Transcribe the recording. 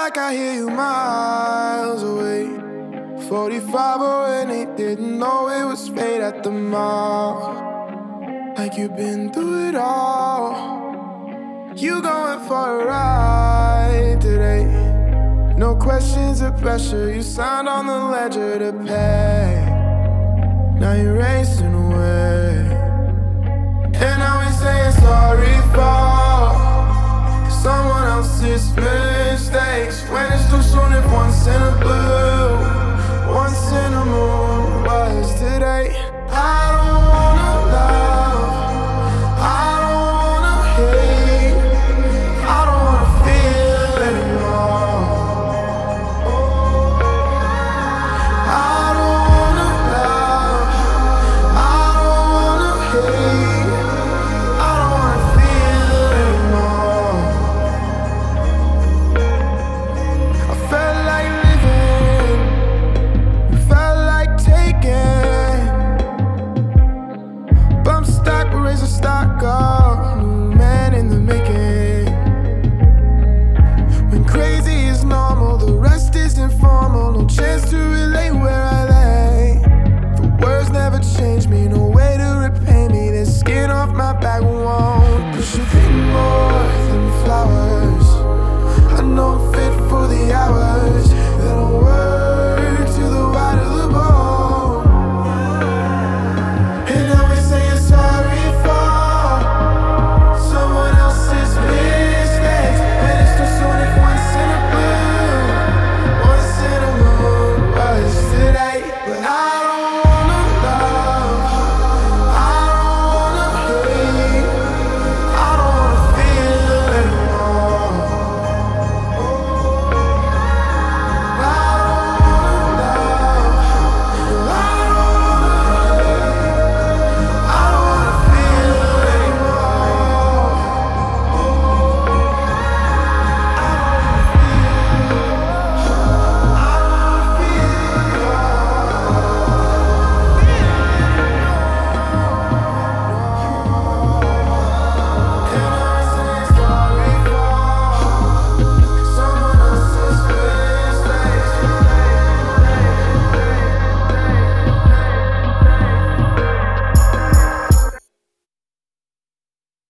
like I hear you miles away. 45 and they didn't know it was fate at the mall. Like you've been through it all. You going for a ride today. No questions or pressure. You signed on the ledger to pay. Now you're racing away. And now we're saying sorry for someone else's mistakes, when it's too soon if once in a blue.